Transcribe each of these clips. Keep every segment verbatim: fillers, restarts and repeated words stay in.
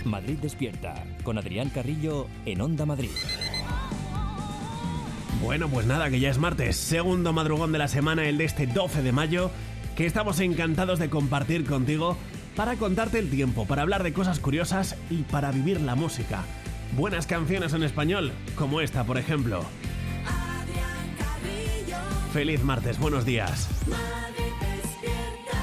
Madrid Despierta, con Adrián Carrillo en Onda Madrid. Bueno, pues nada, que ya es martes, segundo madrugón de la semana, el de este doce de mayo, que estamos encantados de compartir contigo para contarte el tiempo, para hablar de cosas curiosas y para vivir la música. Buenas canciones en español, como esta, por ejemplo. Adrián Carrillo. Feliz martes, buenos días. Madrid Despierta.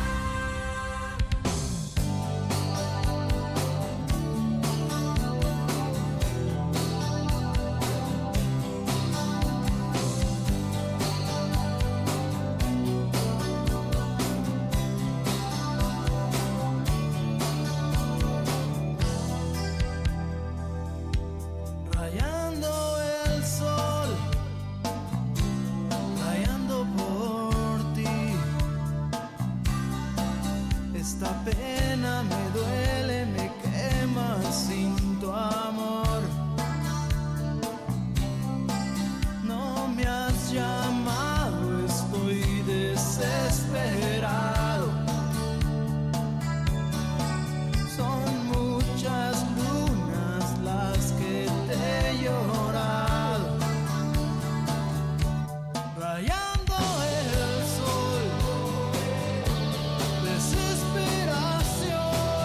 Rayando el sol, rayando por ti. Esta pena me duele, me quema sin tu amor. No me has llamado, estoy desesperado. Son muchas lunas las que te he llorado. Rayando el sol, desesperación.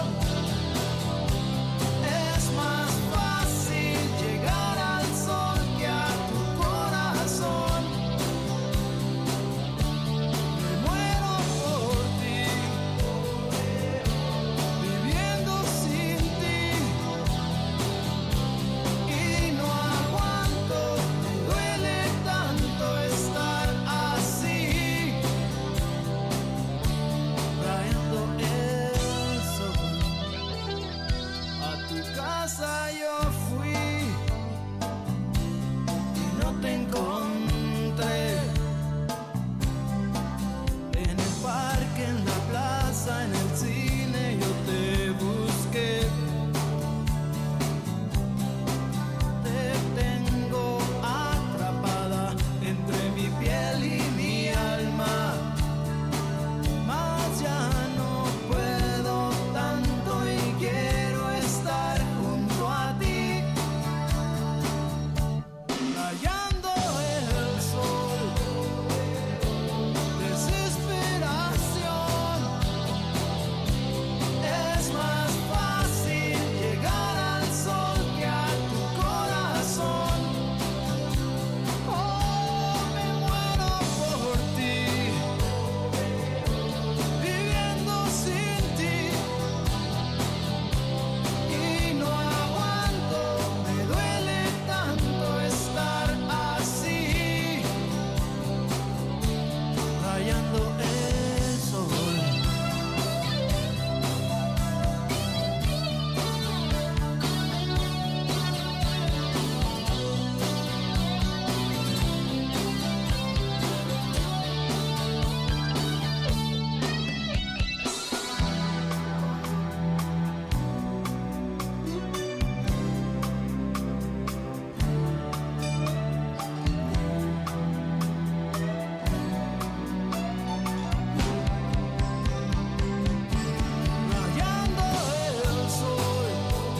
Es más fácil llegar al sol que a tu corazón. Me muero por ti, viviendo sin ti. Y no aguanto, me duele tanto estar así. Rayando el sol, a tu casa yo fui y no te encontré. En el parque, en la plaza, en el cine yo te busqué. Te tengo atrapada entre mi piel y mi alma. Mas ya no puedo tanto y quiero estar junto a ti. Rayando el sol, desesperación. Es más fácil llegar al sol que a tu corazón. Oh, me muero por ti, viviendo sin ti. Y no aguanto, me duele tanto estar así. Rayando el sol. Rayando el sol,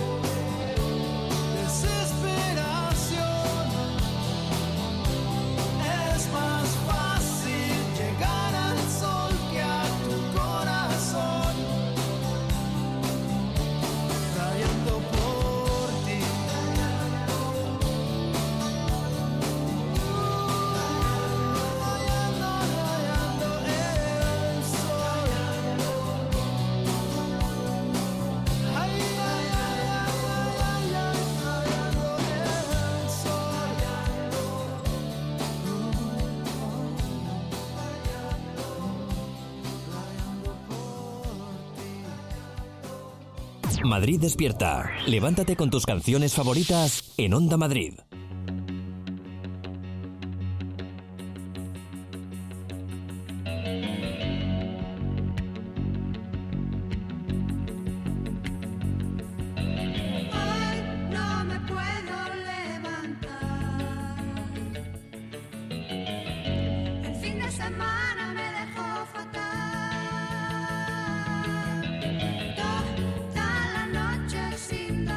desesperación. Es más fácil llegar al sol que a tu corazón. Rayando por ti. Rayando, rayando el sol. Ay, ay, ay, ay, ay, ay, rayando el sol. Rayando por ti. Madrid Despierta. Levántate con tus canciones favoritas en Onda Madrid. Hoy no me puedo levantar. El fin de semana me dejó fatal. Toda la noche sin dormir.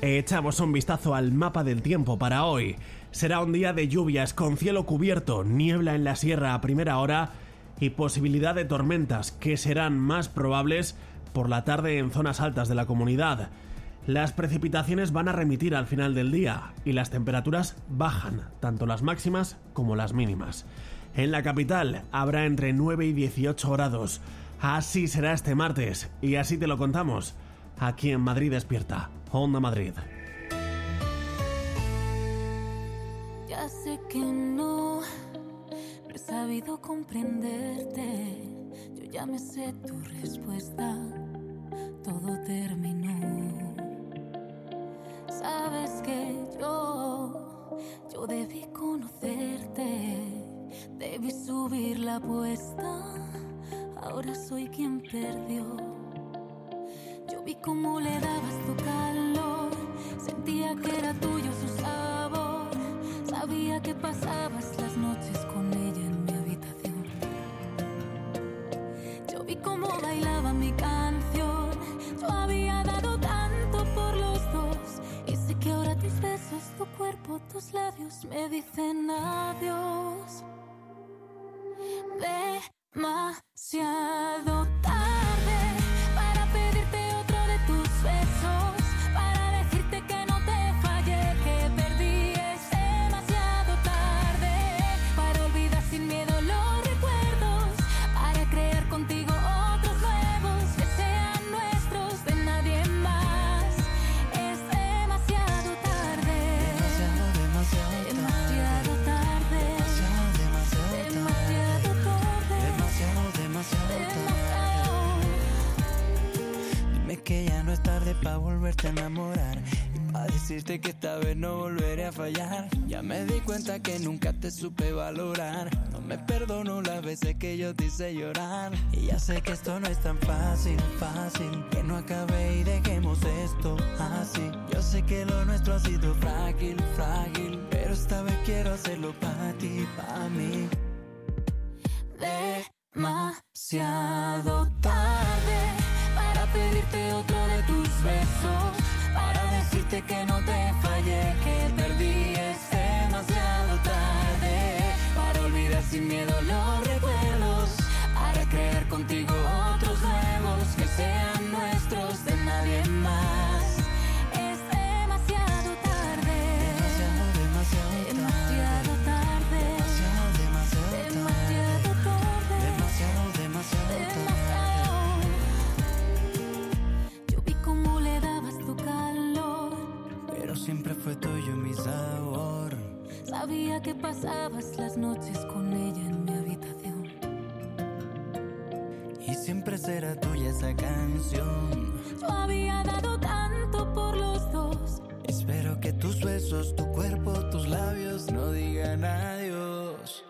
Echamos un vistazo al mapa del tiempo para hoy. Será un día de lluvias con cielo cubierto, niebla en la sierra a primera hora y posibilidad de tormentas que serán más probables por la tarde en zonas altas de la comunidad. Las precipitaciones van a remitir al final del día y las temperaturas bajan, tanto las máximas como las mínimas. En la capital habrá entre nueve y dieciocho grados. Así será este martes y así te lo contamos aquí en Madrid Despierta, Onda Madrid. Ya sé que no, no he sabido comprenderte. Yo ya me sé tu respuesta, todo terminó. Sabes que yo, yo debí conocerte, debí subir la apuesta, ahora soy quien perdió. Yo vi cómo le dabas tu calor, sentía que era tuyo su sabor, sabía que pasabas las noches con ella en mi habitación. Yo vi cómo bailaba mi canción, yo había dado tanto por los dos, y sé que ahora tus besos, tu cuerpo, tus labios me dicen adiós. Demasiado tarde para pedirte otro de tus besos, para decirte que no te fallé, que perdí. Es demasiado tarde para olvidar sin miedo los recuerdos, para crear contigo otros nuevos que sean nuestros, de nadie más. Es demasiado tarde, Demasiado, demasiado demasiado tarde, Demasiado, demasiado demasiado tarde, Demasiado, demasiado tarde. demasiado. Dime que ya no es tarde pa' volverte a enamorar y pa' decirte que esta vez no volveré a fallar. Ya me di cuenta que nunca te supe valorar, no me perdono las veces que yo te hice llorar. Y ya sé que esto no es tan fácil, fácil, que no acabe y dejemos esto así. Yo sé que lo nuestro ha sido frágil, frágil, pero esta vez quiero hacerlo pa' ti, pa' mí. Demasiado tarde para pedirte otro de tus besos, para decirte que no te fallé, que perdí. Es demasiado tarde para olvidar sin miedo los recuerdos, para crear contigo otros nuevos que sean nuestros, de nadie más. Es demasiado tarde, Demasiado, demasiado demasiado tarde, Demasiado, demasiado tarde. demasiado tarde. Demasiado, demasiado tarde. Yo vi cómo le dabas tu calor, Pero siempre fue tuyo mi sabor. sabía que pasabas las noches con ella en mi habitación. Y siempre será tuya esa canción. Yo había dado tanto por los dos, Espero que tus besos, tu cuerpo, tus labios no digan adiós.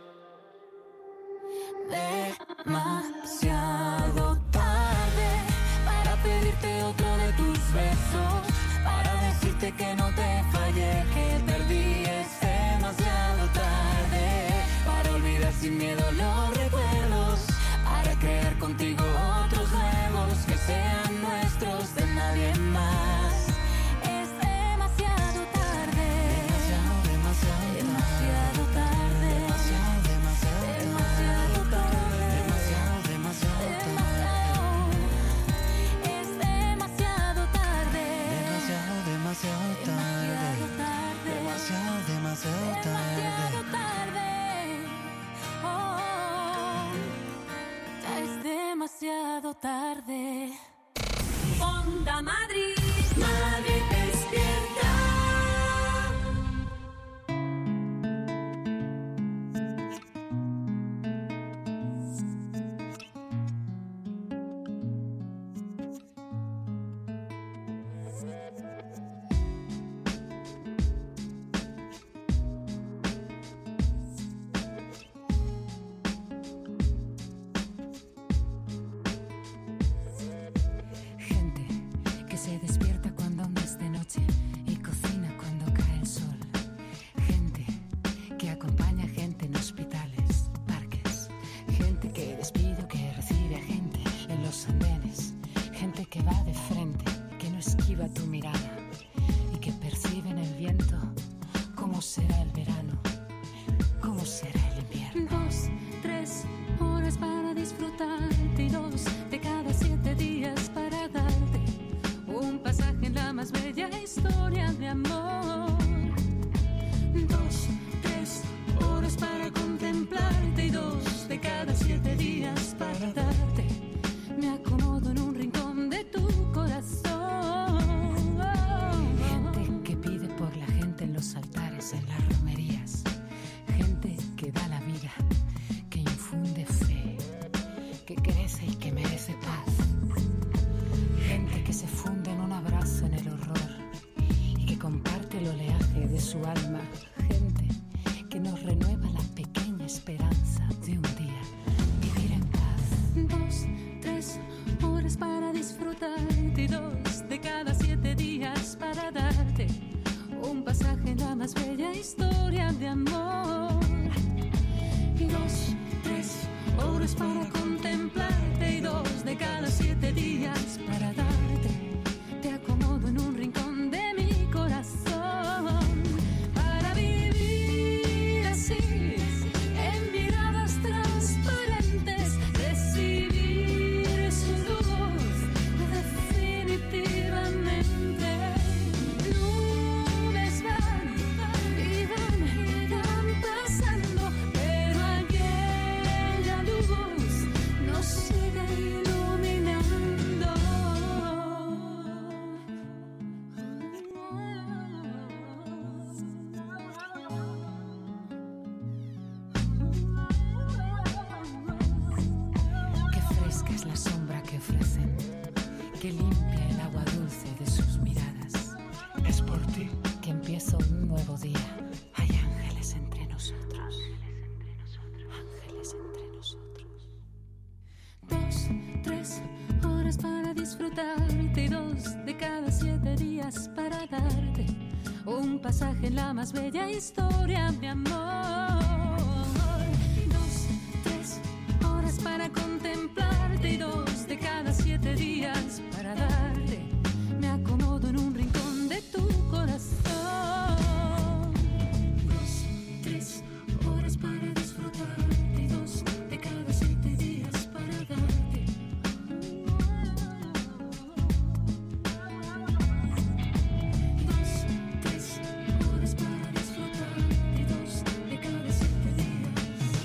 demasiado tarde para pedirte otro de tus besos, para decirte que no te fallé, que perdí. Es demasiado tarde para olvidar sin miedo los recuerdos, para crear contigo otros nuevos que sean nuestros, de nadie más. Es demasiado tarde, Demasiado, demasiado demasiado tarde, Demasiado, demasiado demasiado tarde, Demasiado, demasiado demasiado. Es demasiado tarde, Demasiado, demasiado tarde. demasiado tarde, Demasiado, demasiado tarde. demasiado tarde. Oh, ya es demasiado tarde. Onda Madrid, Madrid despierta. Gente que se amor. Dos, tres horas para contemplarte y dos de cada siete días para darte. Me acomodo en un rincón de tu corazón. Gente que pide por la gente en los altares, en las romerías. Gente que da la vida, que infunde fe, que crece y que merece paz. Gente que se funde en un abrazo en el horror y que comparte el oleaje de su alma. Gente que nos renueva la pequeña esperanza de un día vivir en paz. Dos, tres horas para disfrutarte y dos de cada siete días para darte un pasaje en la más bella historia de amor. Y dos, tres horas para contemplarte y dos de cada siete días para darte. Te acomodo en un rincón de mi corazón para vivir así, en miradas transparentes, recibir su luz definitivamente. Nubes van y van y van pasando, pero aquella luz nos sigue iluminando. Qué fresca es la sombra que ofrecen, que limpia el agua dulce de sus miradas. Es por ti que empieza un nuevo día. Hay ángeles entre nosotros. Ángeles entre nosotros. Dos, tres horas para disfrutarte y dos de cada siete días para darte un pasaje en la más bella historia de amor. Dos, tres horas para contemplarte y dos de cada siete días para darte. Me acomodo en un rincón de tu corazón. Dos, tres horas para disfrutarte y dos de cada siete días para darte. Dos, tres horas para disfrutarte y dos de cada siete días.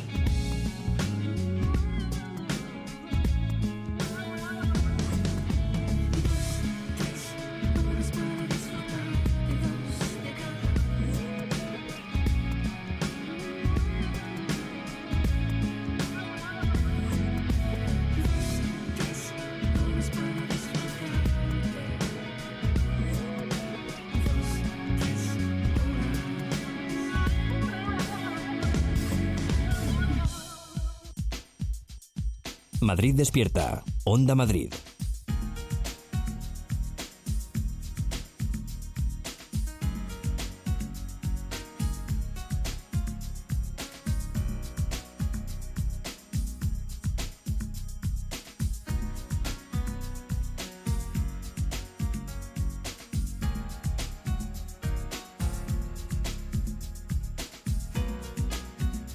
Madrid despierta. Onda Madrid.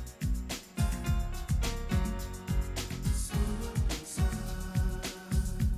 Solo pensar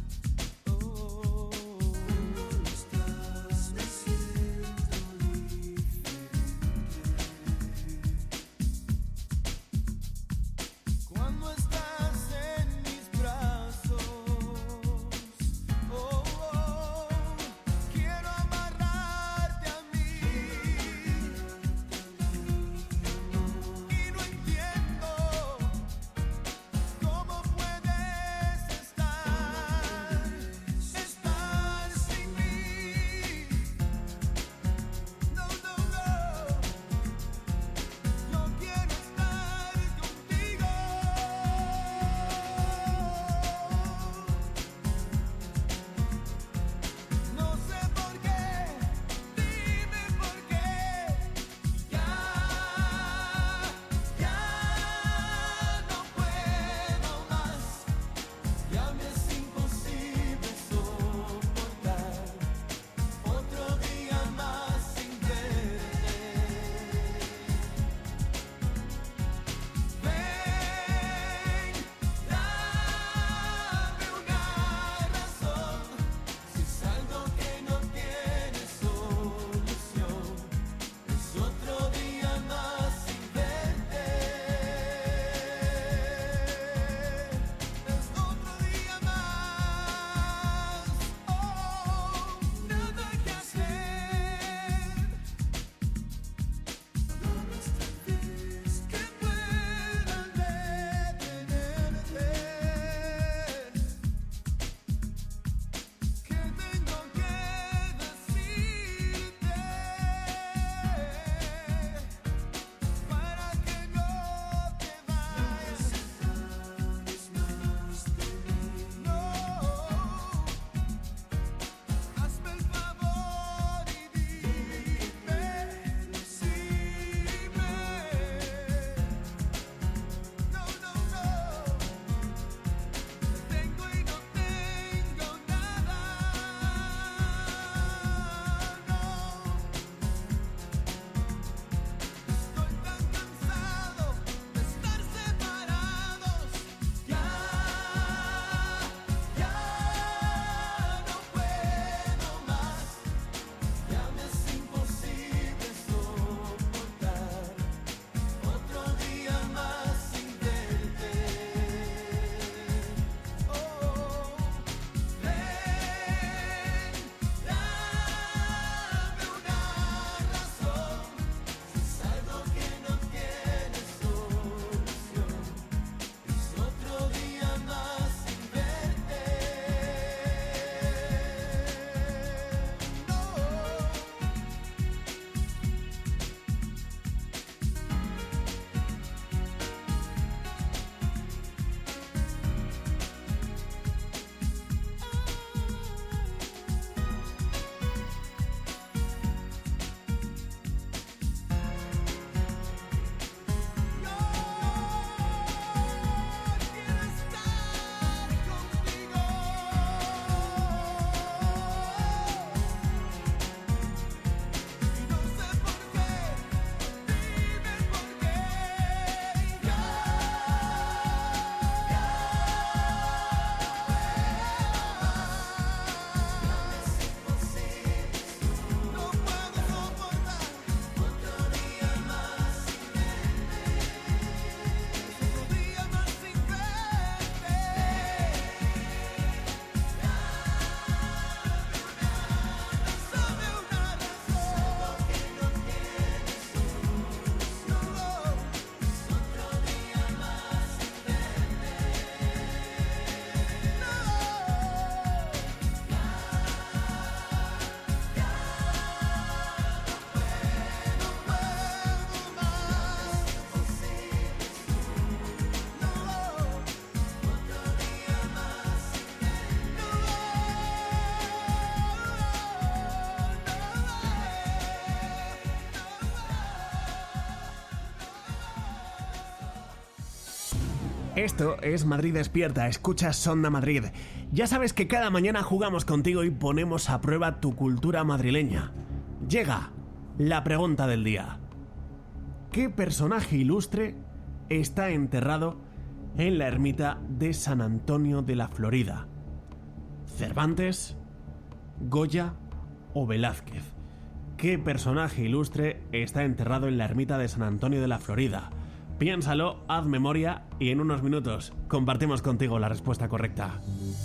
Esto es Madrid Despierta, escuchas Onda Madrid. Ya sabes que cada mañana jugamos contigo y ponemos a prueba tu cultura madrileña. Llega la pregunta del día. ¿Qué personaje ilustre está enterrado en la ermita de San Antonio de la Florida? ¿Cervantes, Goya o Velázquez? ¿Qué personaje ilustre está enterrado en la ermita de San Antonio de la Florida? Piénsalo, haz memoria y en unos minutos compartimos contigo la respuesta correcta.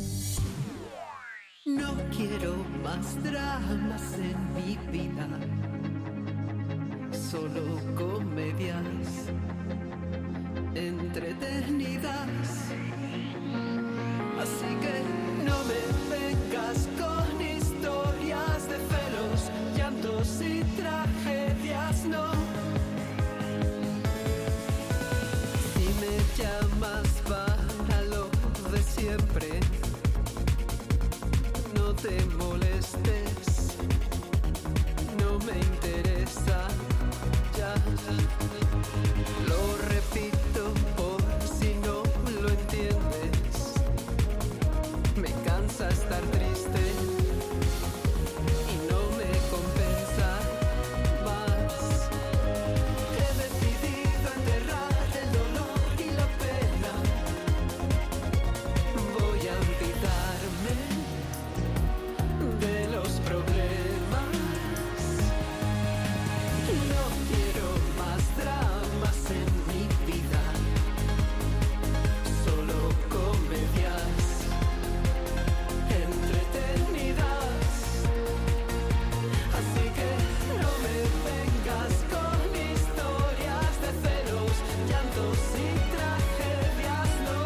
No quiero más dramas en mi vida, solo comedias entretenidas. Así que no me vengas con historias de celos, llantos y tragedias, no. Si me llamas para lo de siempre, no te molestes, no me interesa, ya. Lo repito por si no lo entiendes, me cansa estar triste y no me compensa más. He decidido enterrar el dolor y la pena, voy a olvidarme de los problemas. No quiero más dramas en mi vida, solo comedias entretenidas. Así que no me vengas con historias de celos, llantos y tragedias, no.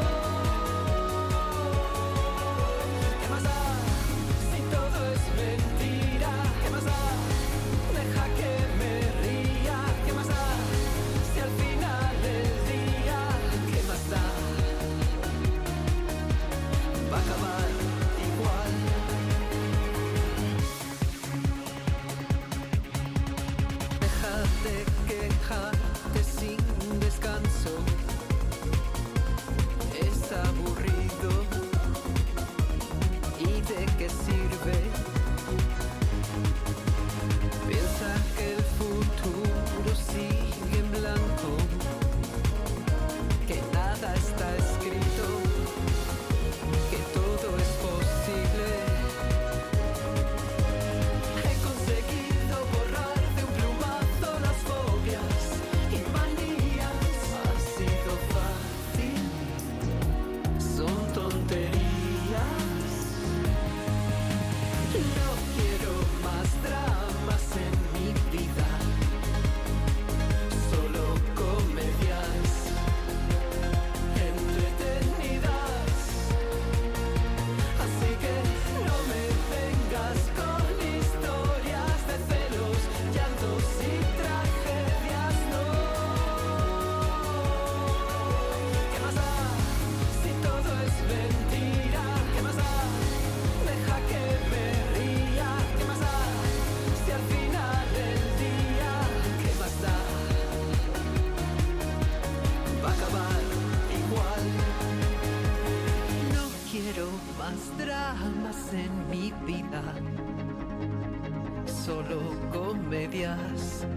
¿Qué más da si todo es mentira? ¿Qué más da? Deja que me ría. ¿Qué más da si al final del día, qué más da? Va a acabar igual. Deja de quejarte sin descanso, es aburrido. ¿Y de qué sirve? Piensa que el futuro sigue en blanco, que nada está escrito, que todo es posible. He conseguido borrar de un plumazo las fobias y manías. Ha sido fácil, son tonterías. No quiero más dramas en mi vida, solo comedias entretenidas. Así que no me vengas con historias de celos, llantos y tragedias, no. ¿Qué más da si todo es mentira? ¿Qué más da? Deja que me ría. ¿Qué más da si al final del día, qué más da? Va a acabar igual. No quiero más dramas en mi vida, solo comedias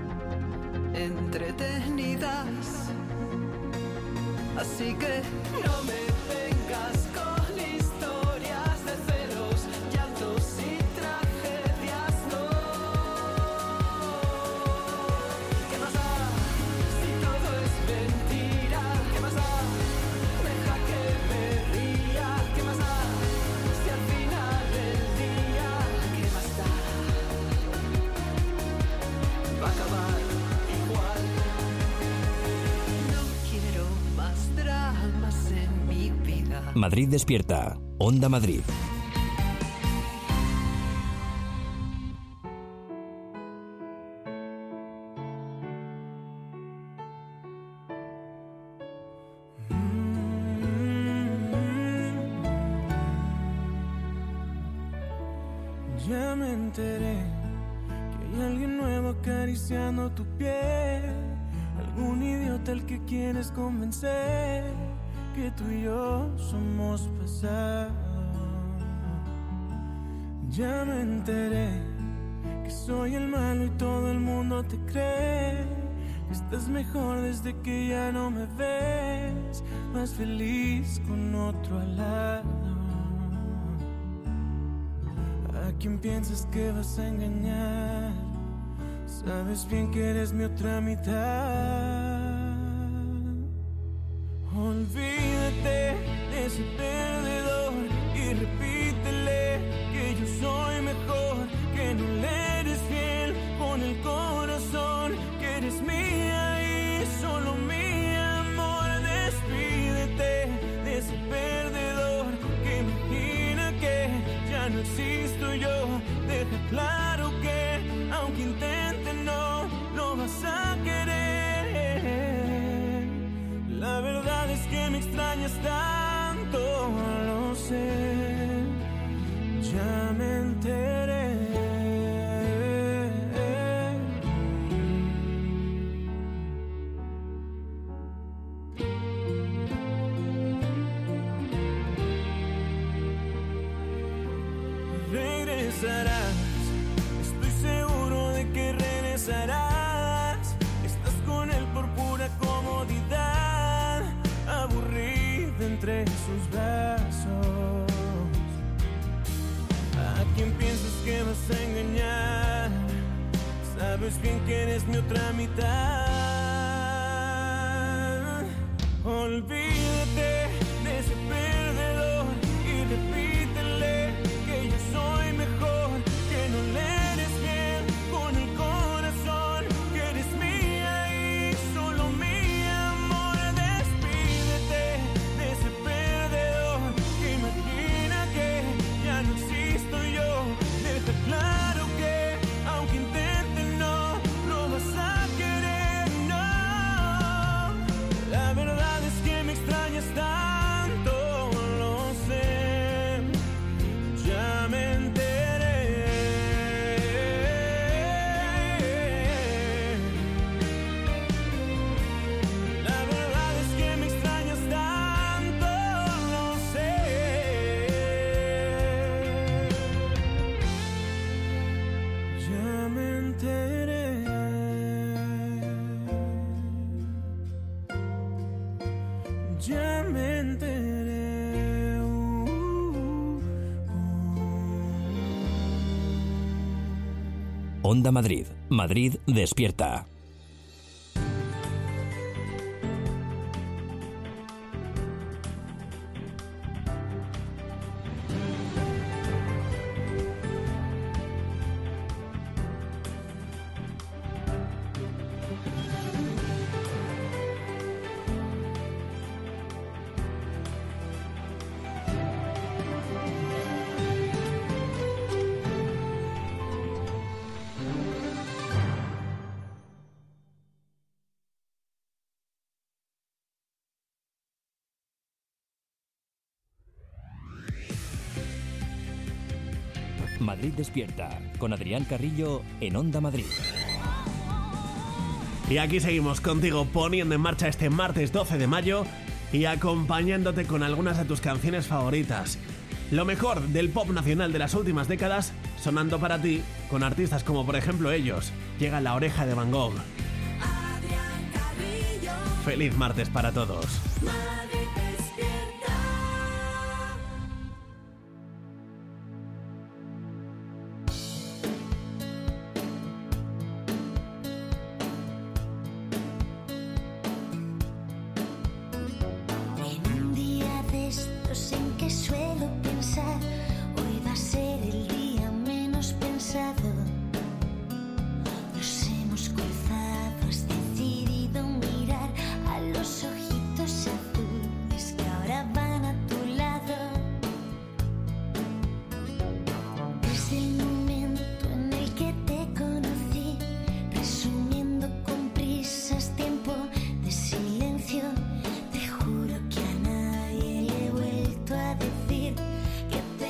entretenidas. Así que no me vengas con historias de celos, llantos y tragedias, no. ¿Qué más da si todo es mentira? ¿Qué más da? Deja que me ría. ¿Qué más da si al final del día, qué más da? Va a acabar igual. No quiero más dramas en mi vida. Madrid Despierta, Onda Madrid. Ya me enteré que hay alguien nuevo acariciando tu piel, algún idiota al que quieres convencer que tú y yo somos pasado. Ya me enteré que soy el malo y todo el mundo te cree. Que estás mejor desde que ya no me ves, más feliz con otro al lado. ¿A quién piensas que vas a engañar? Sabes bien que eres mi otra mitad. Olvídate de ese perdedor y repítele que yo soy mejor, que no le eres fiel con el corazón, que eres mía y solo mi amor. Despídete de ese perdedor que imagina que ya no existo yo. Deja claro que aunque intente no lo vas a querer. La verdad es que me extrañas tanto, lo sé, ya me enteré. Regresarás, estoy seguro de que regresarás. Estás con él por pura comodidad, aburrida entre sus brazos. ¿A quién piensas que vas a engañar? Sabes bien que eres mi otra mitad. Olvídate de ese perdedor y repítele que yo soy mejor, que no le eres fiel con el corazón, que eres mía y solo mi amor. Despídete de ese perdedor que imagina que ya no existo yo. Deja claro que aunque intente no lo vas a querer, no. La verdad es que me extrañas tanto, lo sé, ya me enteré. La verdad es que me extrañas tanto, lo sé, ya me enteré. Ya me enteré. uh, uh. Onda Madrid. Madrid despierta. Madrid despierta con Adrián Carrillo en Onda Madrid. Y aquí seguimos contigo poniendo en marcha este martes doce de mayo y acompañándote con algunas de tus canciones favoritas. Lo mejor del pop nacional de las últimas décadas sonando para ti con artistas como por ejemplo ellos. Llega La Oreja de Van Gogh. Adrián Carrillo, Feliz martes para todos. Madrid despierta. En un día de estos en que suelo pensar, hoy va a ser el día menos pensado. Nos hemos cruzado, has decidido mirar a los ojitos azules que ahora van a tu lado. Desde el momento en el que te conocí, resumiendo con prisas tiempo de silencio, te juro que a nadie le he vuelto a decir que te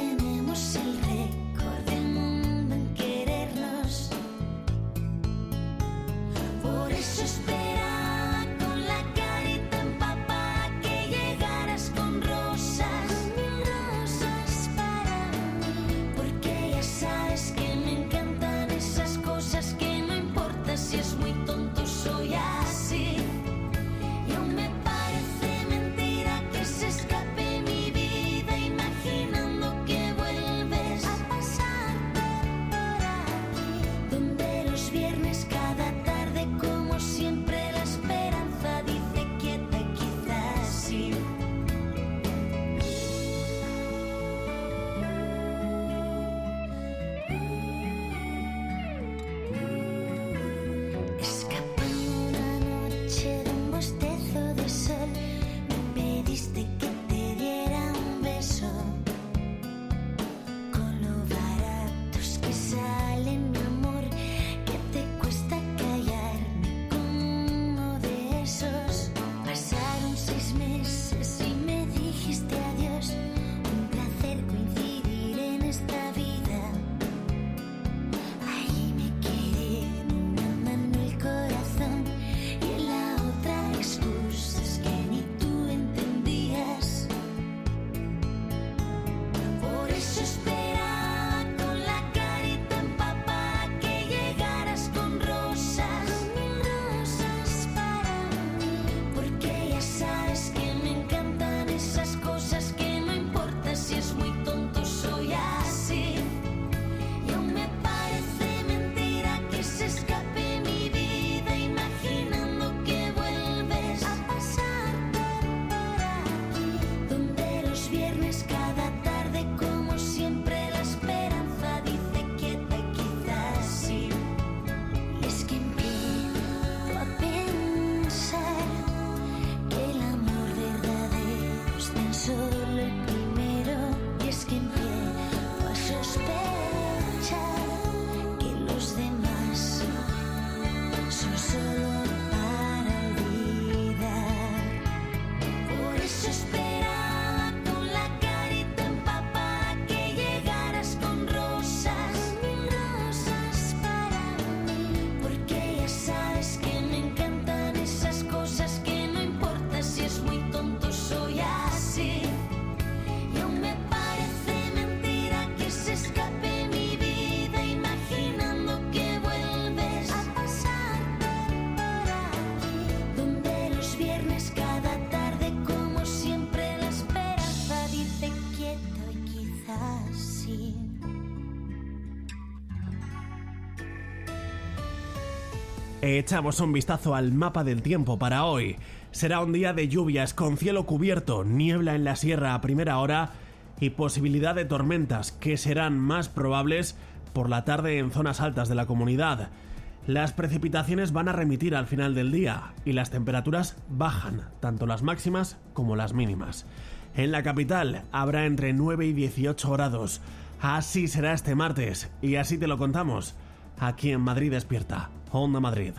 Echamos un vistazo al mapa del tiempo para hoy. Será un día de lluvias con cielo cubierto, niebla en la sierra a primera hora y posibilidad de tormentas que serán más probables por la tarde en zonas altas de la comunidad. Las precipitaciones van a remitir al final del día y las temperaturas bajan, tanto las máximas como las mínimas. En la capital habrá entre nueve y dieciocho grados. Así será este martes y así te lo contamos aquí en Madrid Despierta, Onda Madrid.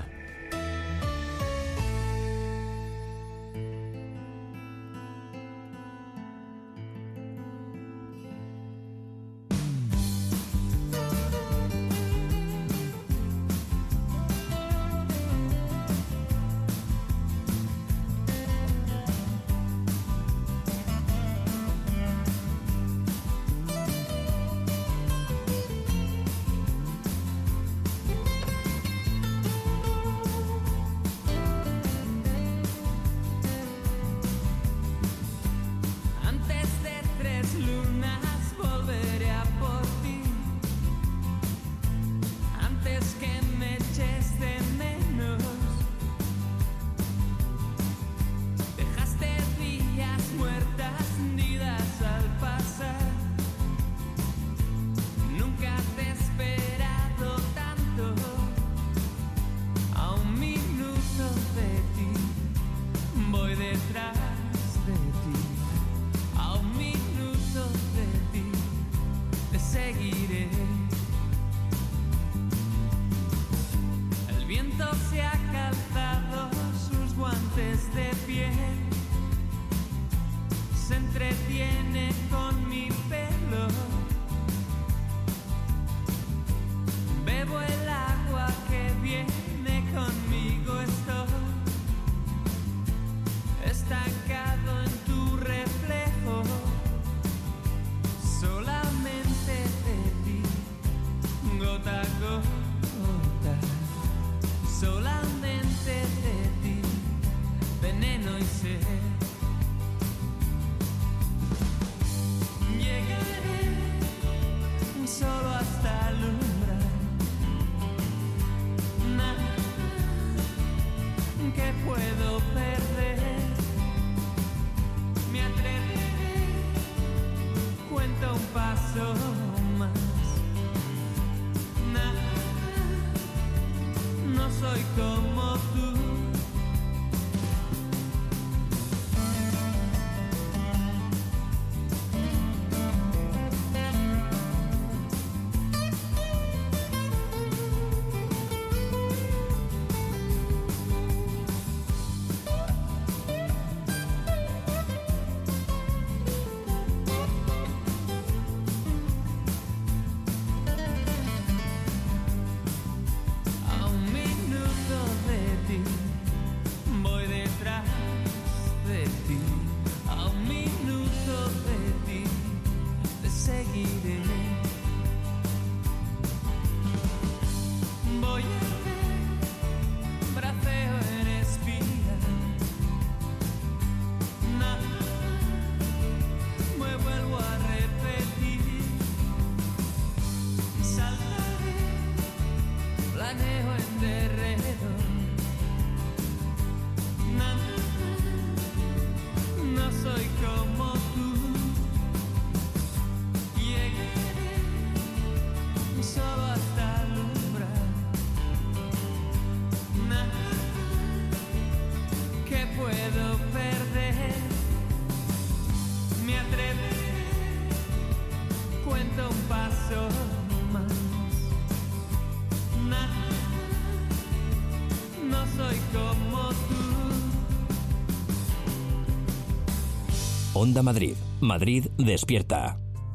Onda Madrid. Madrid Despierta.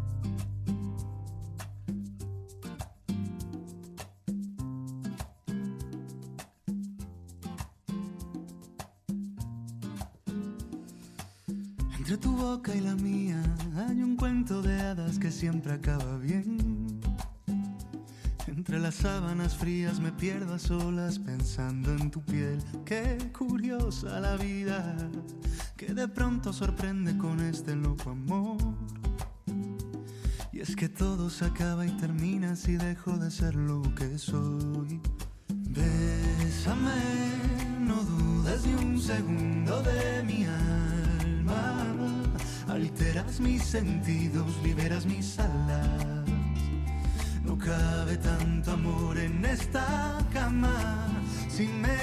Entre tu boca y la mía hay un cuento de hadas que siempre acaba bien. Entre las sábanas frías me pierdo a solas pensando en tu piel. Qué curiosa la vida, que de pronto sorprende con este loco amor. Y es que todo se acaba y termina si dejo de ser lo que soy. Ves Bésame, no dudes ni un segundo de mi alma. Alteras mis sentidos, liberas mis alas. No cabe tanto amor en esta cama. Si me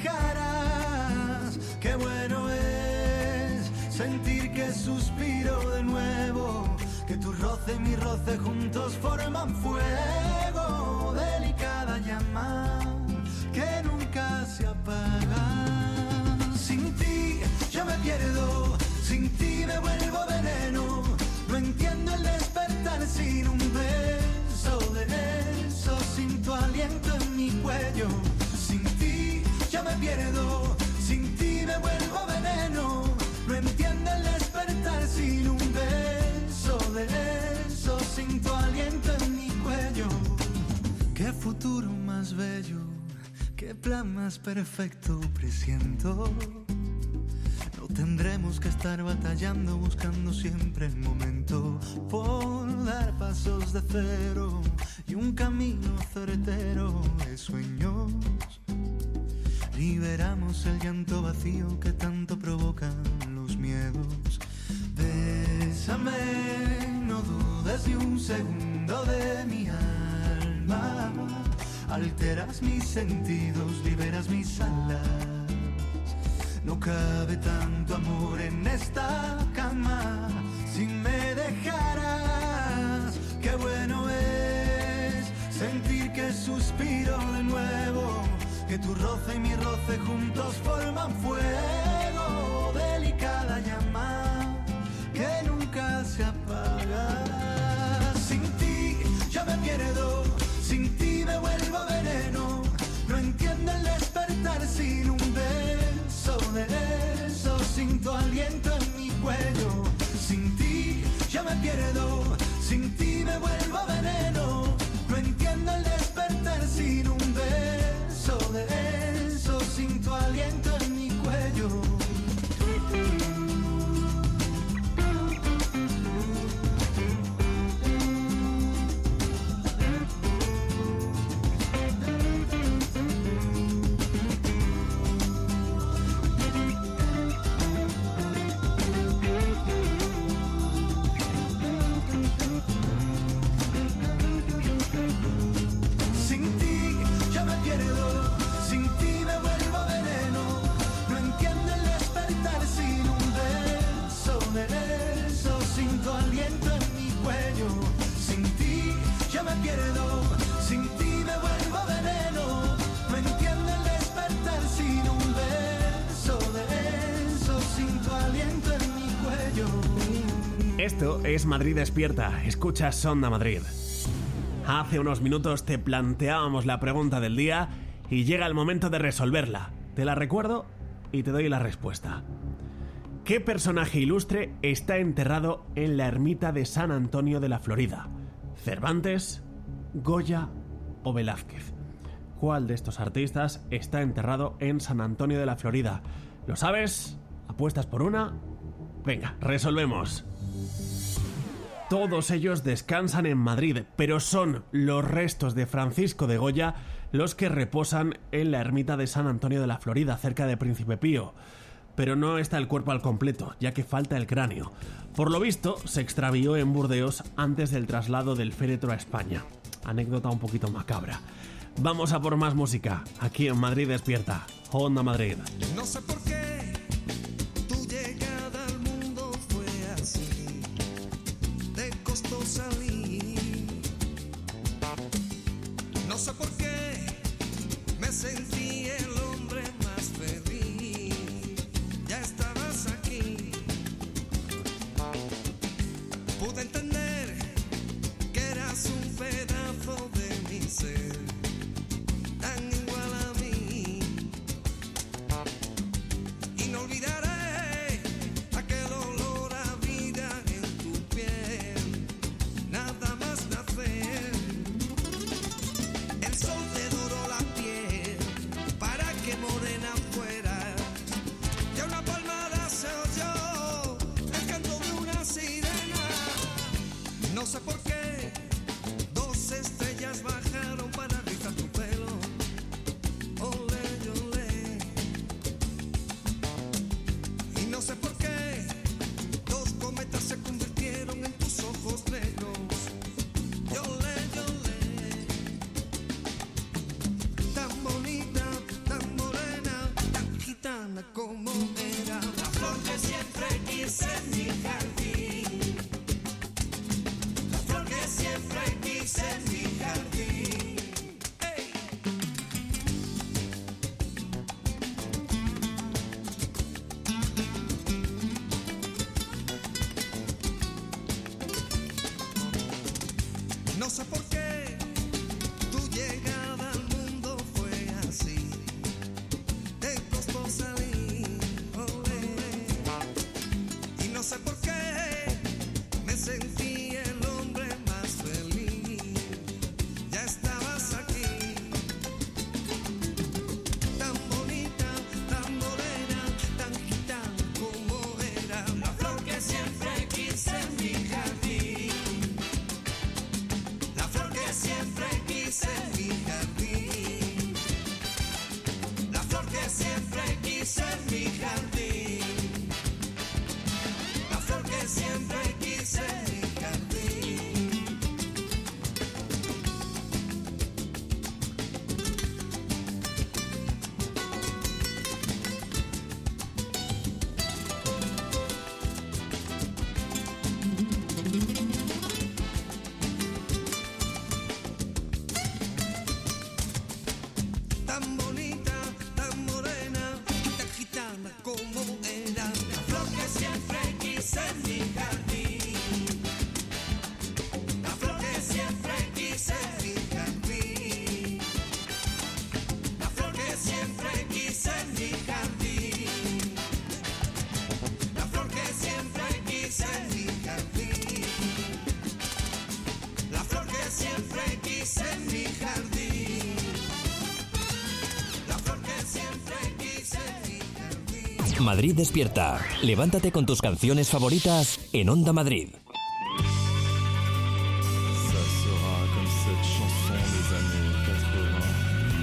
dejaras, qué bueno es sentir que suspiro de nuevo, que tu roce y mi roce juntos forman fuego, delicada llama que nunca se apaga. Sin ti yo me pierdo, sin ti me vuelvo veneno. No entiendo el despertar sin un beso de eso, sin tu aliento en mi cuello. Sin ti yo me pierdo, sin ti me vuelvo veneno. No entiendo el despertar sin un beso de eso, sin tu aliento en mi cuello. Qué futuro más bello, qué plan más perfecto presiento. No tendremos que estar batallando, buscando siempre el momento por dar pasos de cero y un camino certero de sueños. Liberamos el llanto vacío que tanto provocan los miedos. Bésame, no dudes ni un segundo de mi alma. Alteras mis sentidos, liberas mis alas. No cabe tanto amor en esta cama. Si me dejaras, qué bueno es sentir que suspiro de nuevo, que tu roce y mi roce juntos forman fuego, delicada llama que nunca se apaga. Sin ti yo me pierdo, sin ti me vuelvo veneno. No entiendo el despertar sin un beso de eso, sin tu aliento en mi cuello. Sin ti yo me pierdo, sin ti me vuelvo veneno. No entiendo el despertar sin un beso de eso, sin tu aliento en mi cuello. Esto es Madrid Despierta. Escuchas Onda Madrid. Hace unos minutos te planteábamos la pregunta del día y llega el momento de resolverla. Te la recuerdo y te doy la respuesta. ¿Qué personaje ilustre está enterrado en la ermita de San Antonio de la Florida? ¿Cervantes, Goya o Velázquez? ¿Cuál de estos artistas está enterrado en San Antonio de la Florida? ¿Lo sabes? ¿Apuestas por una? Venga, resolvemos. Todos ellos descansan en Madrid, pero son los restos de Francisco de Goya los que reposan en la ermita de San Antonio de la Florida, cerca de Príncipe Pío. Pero no está el cuerpo al completo, ya que falta el cráneo. Por lo visto, se extravió en Burdeos antes del traslado del féretro a España. Anécdota un poquito macabra. Vamos a por más música, aquí en Madrid Despierta, Onda Madrid. No sé por qué tu llegada al mundo fue así, te costó salir. No sé por qué me sentí el hombre más feliz. Ya estabas aquí. Pude entender que eras un pedazo de mi ser, tan igual a mí. Y no olvidaré aquel olor a vida en tu piel, nada más nacer. El sol te doró la piel para que morena fuera. Y a una palmada se oyó el canto de una sirena. No sé por qué dos estrellas bajaron para rizar tu pelo. Ole yo. No sé por qué tu llegada al mundo fue así. Te costó salir, olé. Y no sé por qué me sentí el hombre más feliz. Ya estabas aquí, tan bonita, tan morena, tan gitana como era. La flor que siempre quise en mi jardín. La flor que siempre quise en mi jardín. La flor que siempre quise en mi jardín. La flor que siempre quise en mi jardín. Tan bonita, tan morena, tan gitana como era. La flor que siempre quise en mi jardín. La flor que siempre quise en mi jardín. La flor que siempre quise en mi jardín. La flor que siempre quise en mi jardín. La flor que siempre quise en mi jardín. La flor que siempre quise en mi jardín. Madrid despierta. Levántate con tus canciones favoritas en Onda Madrid. Ça sera comme cette chanson des années quatre-vingts.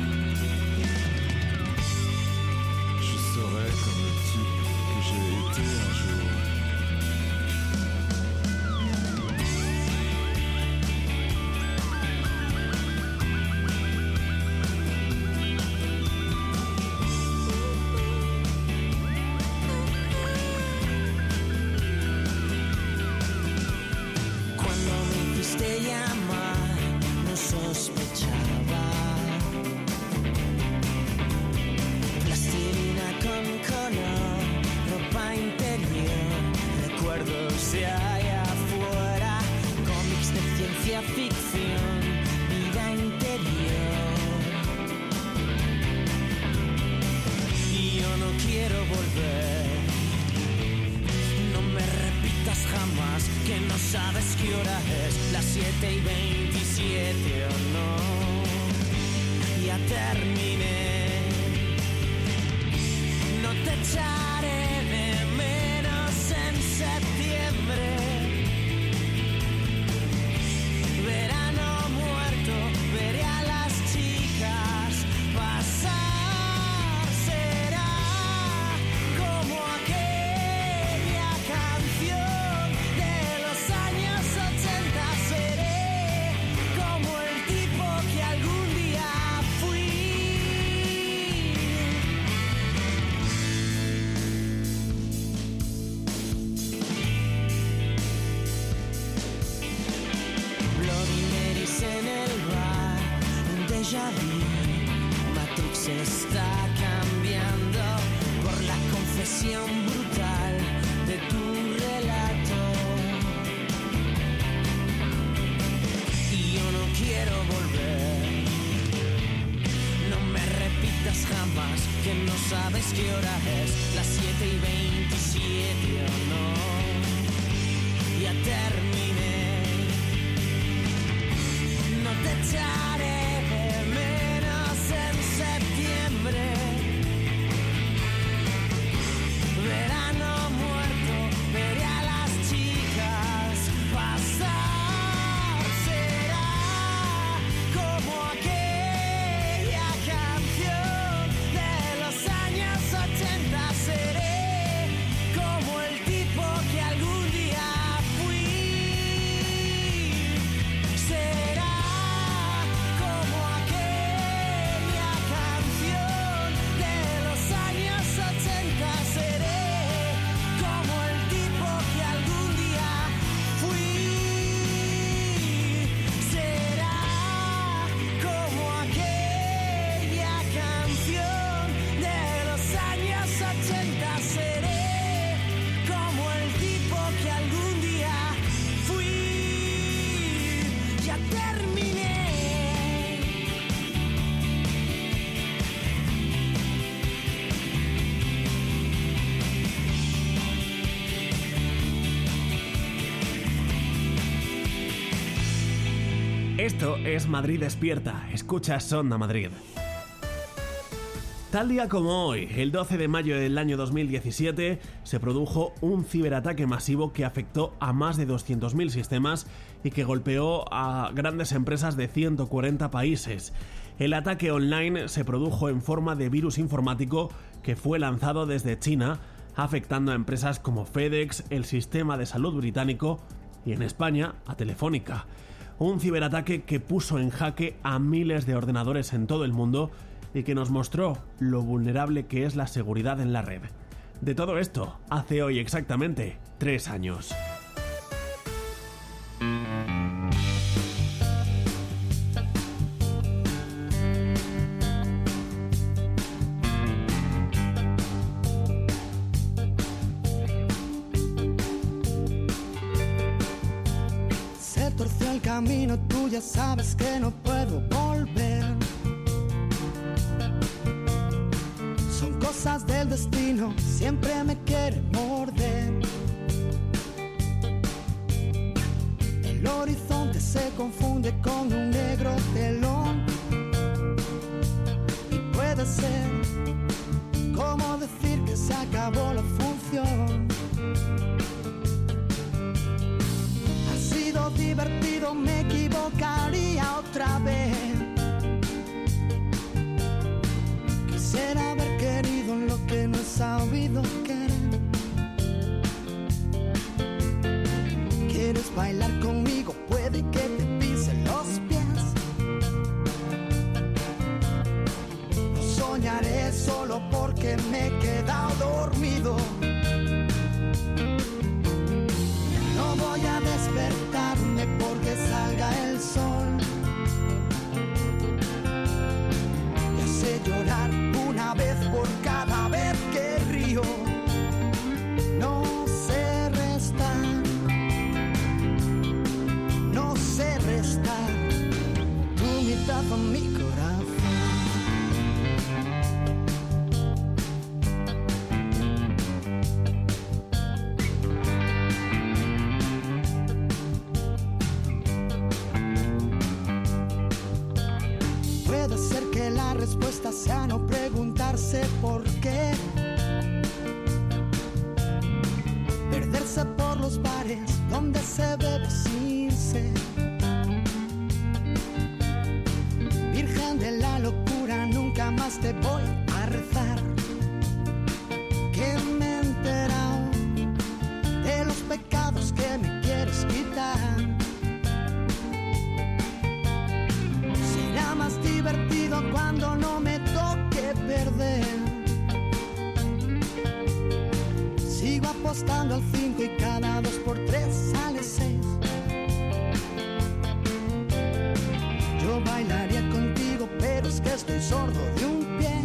Je serai comme le type que j'ai été un jour. Cuando me hiciste llamar, no sospechaba. Plastilina con color, ropa interior, recuerdos de allá afuera, cómics de ciencia ficción, vida interior. Y yo no quiero volver. No me repitas jamás que no sabes qué hora es, las siete y veintisiete o no. Ya terminé. No te echaré de menos en septiembre. Verano muerto, veré a las chicas pasar. Será como aquella canción de los años ochenta. Seré como el tipo que algún día fui. Bloody Marys en el bar, un déjà vu. Matrix está cambiando por la confesión brutal de tu relato. Y yo no quiero volver. No me repitas jamás que no sabes qué hora es, las siete y veintisiete o no. Ya terminé. No te echaré de menos en septiembre. Verano muerto, veré a las chicas pasar. Será como aquella canción de los años ochenta. Seré como el tipo que algún día fui. Esto es Madrid Despierta. Escuchas Onda Madrid. Tal día como hoy, el doce de mayo del año dos mil diecisiete, se produjo un ciberataque masivo que afectó a más de doscientos mil sistemas y que golpeó a grandes empresas de ciento cuarenta países. El ataque online se produjo en forma de virus informático que fue lanzado desde China, afectando a empresas como FedEx, el sistema de salud británico y en España a Telefónica. Un ciberataque que puso en jaque a miles de ordenadores en todo el mundo y que nos mostró lo vulnerable que es la seguridad en la red. De todo esto, hace hoy exactamente tres años. Se torció el camino, tú ya sabes que no puedo volver. Son cosas del destino, siempre me quiere morder. El horizonte se confunde con un negro telón. Y puede ser como decir que se acabó la función. Ha sido divertido, me equivocaría otra vez. Quisiera haber querido lo que no he sabido querer. ¿Quieres bailar conmigo? Puede que te pise los pies. No soñaré solo porque me he quedado dormido. No voy a despertarme porque salga el sol. Ya sé llorar una vez por cada vez que río. No sé restar, no sé restar tu mitad a mi corazón. Puede ser que la respuesta sea no preguntarse por qué. Perderse por los bares donde se bebe sin sed. Virgen de la locura, nunca más te voy a rezar. Que me he enterado de los pecados que me quieres quitar. Será más divertido cuando no me toque perder. Sigo apostando al cinco y cada dos por tres sale seis. Yo bailaría contigo, pero es que estoy sordo de un pie.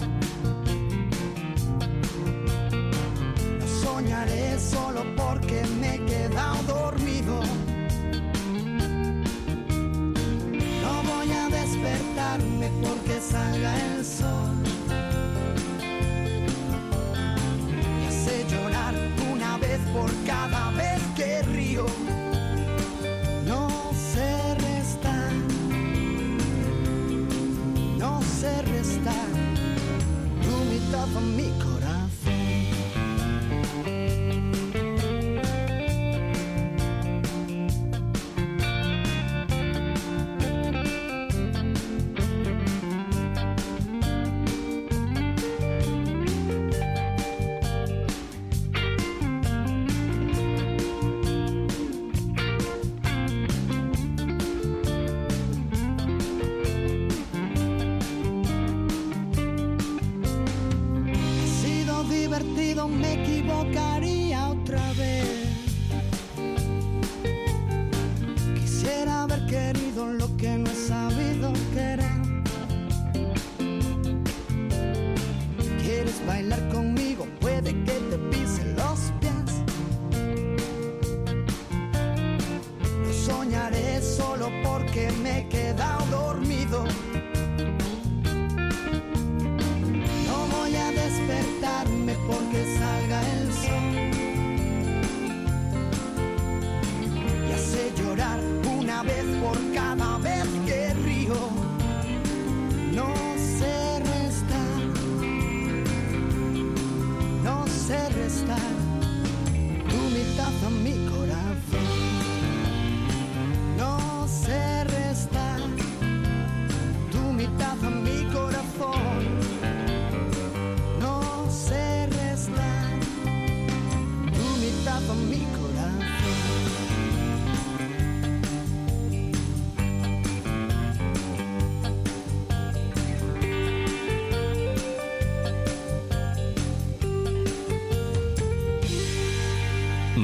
No soñaré solo porque me he quedado dormido. No voy a despertarme porque salga el sol. Ya sé llorar una vez por cada vez que río. No sé restar, no sé restar tu mitad a mi corazón. Me equivocaría otra vez. Quisiera haber querido lo que no he sabido querer. ¿Quieres bailar conmigo? Puede que te pisen los pies. No soñaré solo porque me he quedado dormido. No voy a despertarme porque salga el sol. Ya sé llorar una vez por cada vez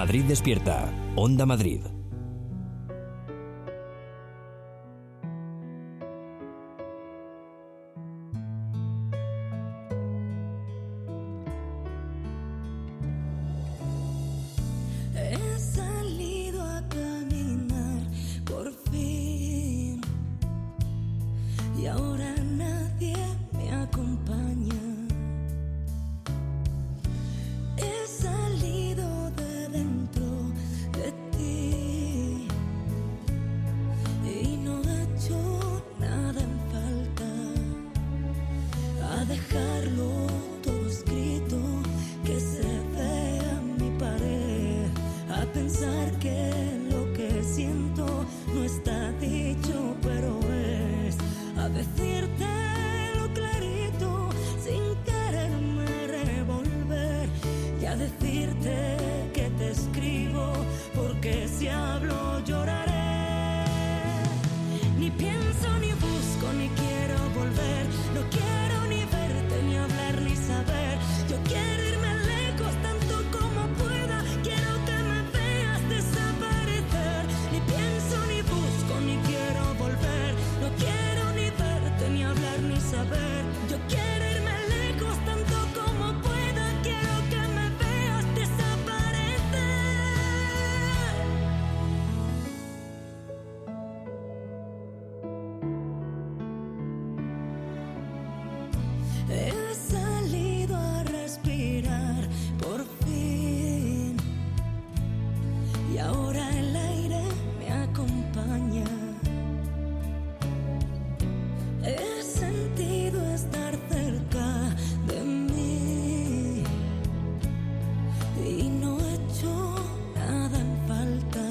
Madrid despierta. Onda Madrid. He salido a caminar por fin y ahora nadie me acompaña. He salido de dentro de ti y no he hecho nada en falta. A dejarlo todo escrito, que se vea en mi pared. A pensar que lo que siento no está dicho, pero es. A decirte lo clarito sin quererme revolver. Y a decirte que te escribo porque si hablo lloraré. Ni pienso ni busco ni quiero volver. No quiero ni verte ni hablar ni saber. Yo quiero irme lejos tanto como pueda. Quiero que me veas desaparecer. Ni pienso ni busco ni quiero volver. No quiero ni verte ni hablar ni saber. Yo quiero irme lejos tanto como pueda. Quiero que me veas desaparecer. He salido a respirar por fin y ahora el aire me acompaña. He sentido estar cerca de mí y no he hecho nada en falta.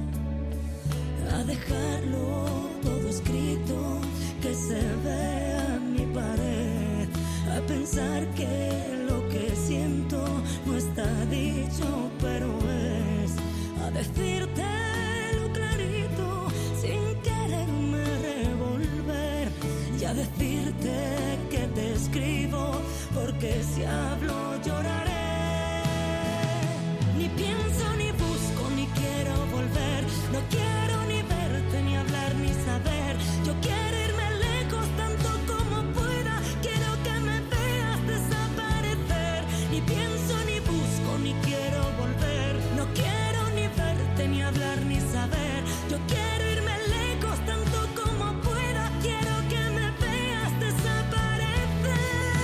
A dejarlo todo escrito, que se vea en mi pared. A pensar que lo que siento no está dicho, pero es. A decirte lo clarito sin quererme revolver. Y a decirte que te escribo porque si hablo lloraré. Ni pienso ni busco ni quiero volver. No quiero ni verte ni hablar ni saber. Yo quiero irme lejos tanto como pueda. Quiero que me veas desaparecer. Ni pienso ni busco ni quiero volver. No quiero ni verte ni hablar ni saber. Yo quiero irme lejos tanto como pueda. Quiero que me veas desaparecer.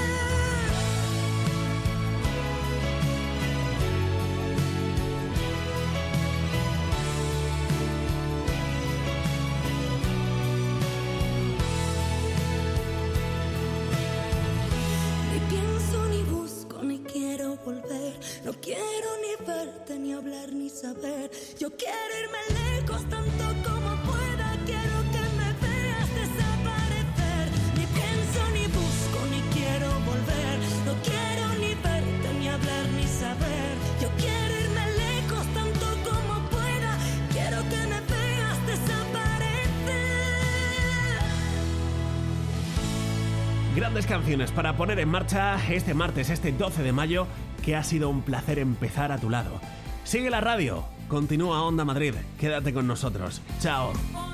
Ni pienso ni busco ni quiero volver. No quiero ni verte ni hablar ni saber. Yo quiero irme lejos tanto como pueda. Quiero que me veas desaparecer. Ni pienso ni busco ni quiero volver. No quiero ni verte ni hablar ni saber. Yo quiero irme lejos tanto como pueda. Quiero que me veas desaparecer. Grandes canciones para poner en marcha este martes, este doce de mayo, que ha sido un placer empezar a tu lado. Sigue la radio, continúa Onda Madrid, quédate con nosotros. Chao.